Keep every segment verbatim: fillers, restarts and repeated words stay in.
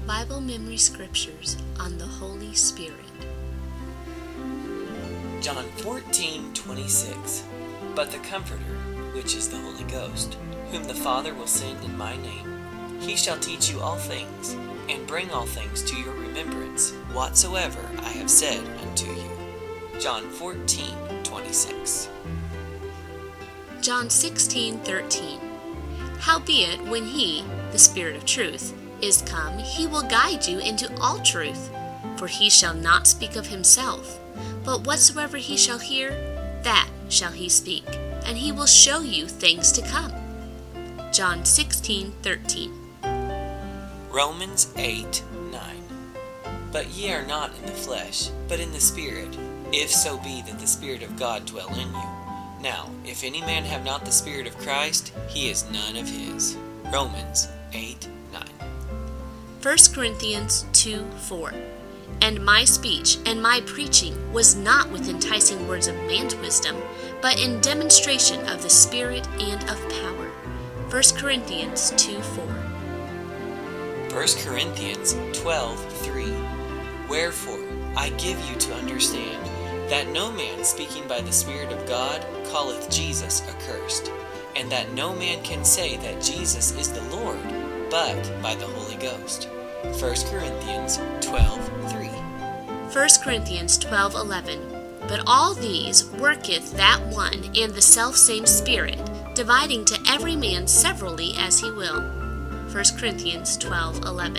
Bible Memory Scriptures on the Holy Spirit. John fourteen twenty-six. But the Comforter, which is the Holy Ghost, whom the Father will send in my name, he shall teach you all things, and bring all things to your remembrance, whatsoever I have said unto you. John fourteen twenty-six. John sixteen thirteen. Howbeit, when he, the Spirit of truth, is come, he will guide you into all truth. For he shall not speak of himself, but whatsoever he shall hear, that shall he speak, and he will show you things to come. John sixteen thirteen. Romans eight nine. But ye are not in the flesh, but in the Spirit, if so be that the Spirit of God dwell in you. Now, if any man have not the Spirit of Christ, he is none of his. Romans eight nine. First Corinthians two four. And my speech and my preaching was not with enticing words of man's wisdom, but in demonstration of the Spirit and of power. First Corinthians two four. First Corinthians twelve three. Wherefore I give you to understand that no man speaking by the Spirit of God calleth Jesus accursed, and that no man can say that Jesus is the Lord, but by the Holy Ghost. First Corinthians twelve three. First Corinthians twelve eleven. But all these worketh that one and the selfsame Spirit, dividing to every man severally as he will. First Corinthians twelve eleven.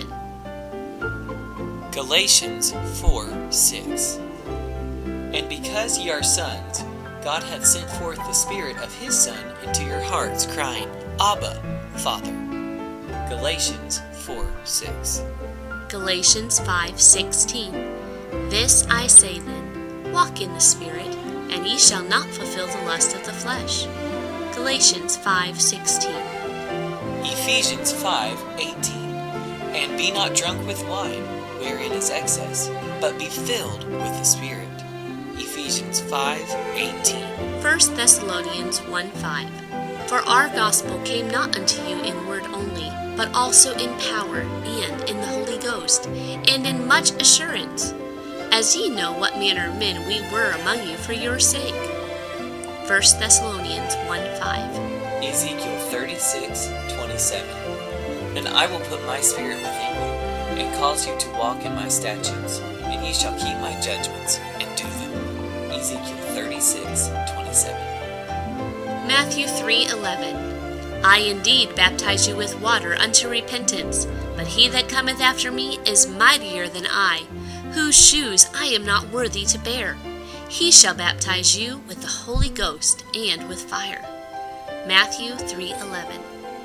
Galatians four six. And because ye are sons, God hath sent forth the Spirit of his Son into your hearts, crying, Abba, Father. Galatians four six. Galatians five sixteen. This I say then, walk in the Spirit, and ye shall not fulfill the lust of the flesh. Galatians five sixteen. Ephesians five eighteen. And be not drunk with wine, wherein is excess, but be filled with the Spirit. Ephesians five eighteen. First Thessalonians one five. For our gospel came not unto you in word only, but also in power, and in the Holy Ghost, and in much assurance, as ye know what manner of men we were among you for your sake. First Thessalonians one five. Ezekiel thirty-six twenty-seven. And I will put my Spirit within you, and cause you to walk in my statutes, and ye shall keep my judgments, and do them. Ezekiel thirty-six twenty-seven. Matthew three eleven. I indeed baptize you with water unto repentance, but he that cometh after me is mightier than I, whose shoes I am not worthy to bear. He shall baptize you with the Holy Ghost and with fire. Matthew three eleven.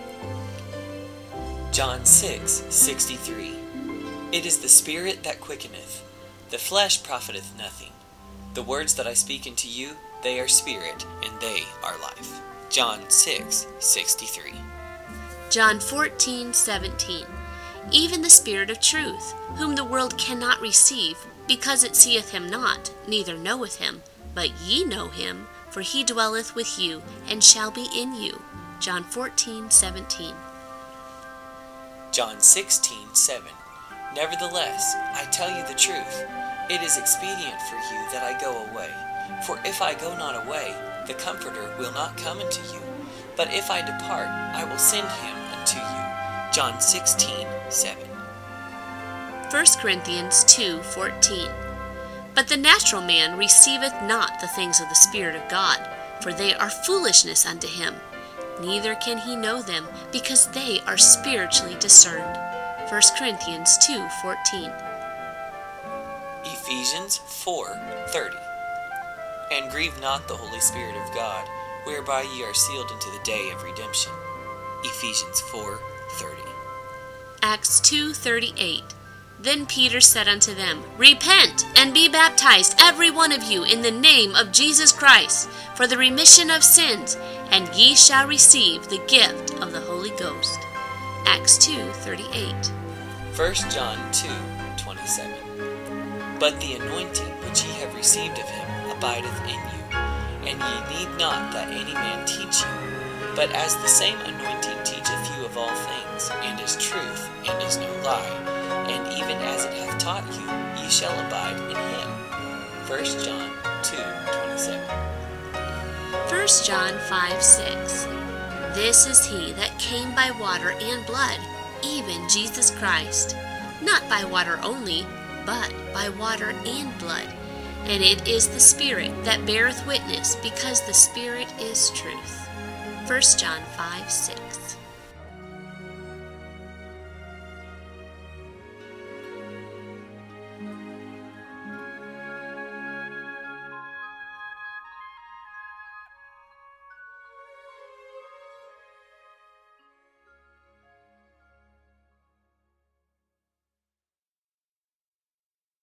John six sixty-three. It is the Spirit that quickeneth, the flesh profiteth nothing. The words that I speak unto you, they are spirit, and they are life. John six sixty-three. John fourteen seventeen. Even the Spirit of truth, whom the world cannot receive, because it seeth him not, neither knoweth him, but ye know him, for he dwelleth with you, and shall be in you. John fourteen seventeen. John sixteen seven. Nevertheless, I tell you the truth, it is expedient for you that I go away. For if I go not away, the Comforter will not come unto you. But if I depart, I will send him unto you. John sixteen seven. First Corinthians two fourteen. But the natural man receiveth not the things of the Spirit of God, for they are foolishness unto him. Neither can he know them, because they are spiritually discerned. First Corinthians two fourteen. Ephesians four thirty. And grieve not the Holy Spirit of God, whereby ye are sealed unto the day of redemption. Ephesians four thirty. Acts two thirty-eight. Then Peter said unto them, Repent, and be baptized every one of you in the name of Jesus Christ, for the remission of sins, and ye shall receive the gift of the Holy Ghost. Acts two thirty-eight. First John two twenty-seven. But the anointing which ye have received of him abideth in you, and ye need not that any man teach you, but as the same anointing teacheth you of all things, and is truth, and is no lie, and about you, ye shall abide in him. First John two twenty-seven. First John five six. This is he that came by water and blood, even Jesus Christ, not by water only, but by water and blood. And it is the Spirit that beareth witness, because the Spirit is truth. First John five six.